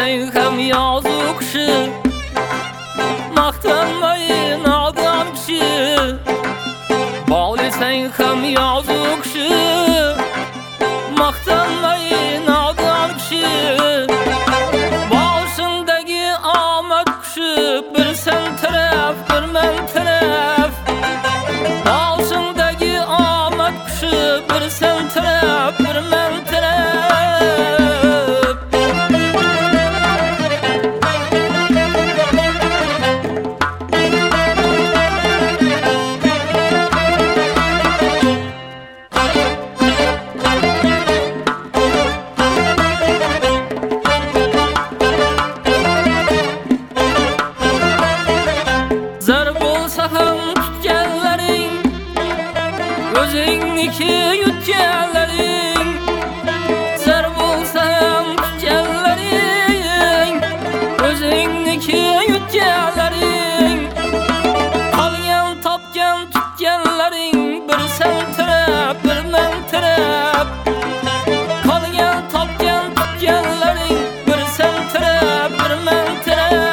sen hem yazık kişi, maqtanmayın adam kişi. Bağlı sen hem yazık kişi, maqtanmayın adam kişi. Başındaki Ahmet kuşu, bir sen taraf bir men taraf. Başındaki Ahmet kuşu, bir sen taraf bir men taraf. Zar bolsa ham tutganlaring, o'zingniki yutganlaring. Zar bolsa ham tutganlaring, o'zingniki yutganlaring. Qolgan topgan tutganlaring, bir sen taraf bir men taraf. Qolgan topgan tutganlaring, bir sen taraf bir men taraf.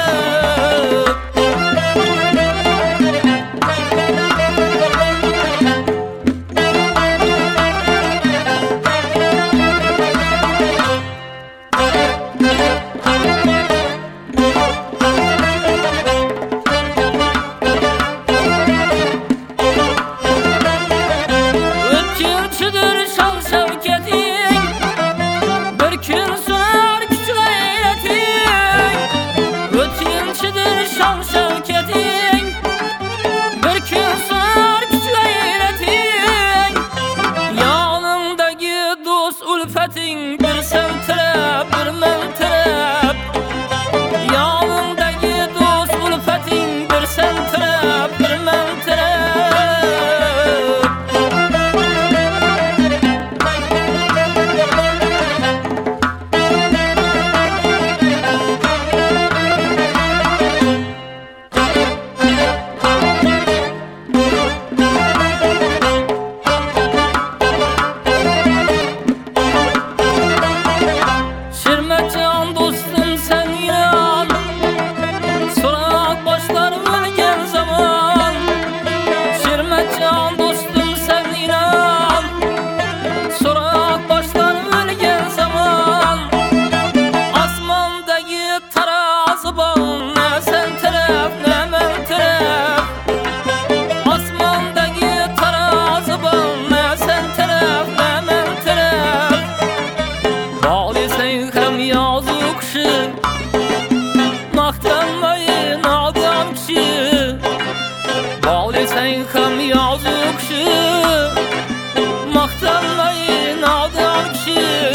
Ötkinçidir şan şevketin, bir gün sürer küç gayretin. Ötkinçidir şan şevketin, bir gün sürer küç gayretin. Yanındaki dost ulfetin, bir sen taraf bir men taraf. Yanındaki dost ulfetin, bir sen taraf bir men taraf. Şirmetcan dostum sen inan, sorak başlar ölgen zaman. Şirmetcan dostum sen inan, sorak başlar ölgen zaman. Asmandaki tarazı bağın, ne sen taraf ne men taraf. Asmandaki tarazı bağın, ne sen taraf ne men taraf. Bağlı sen hem yazık kişi, maqtanmayın adam kişi. Bağlı sen hem yazık kişi, maqtanmayın adam kişi.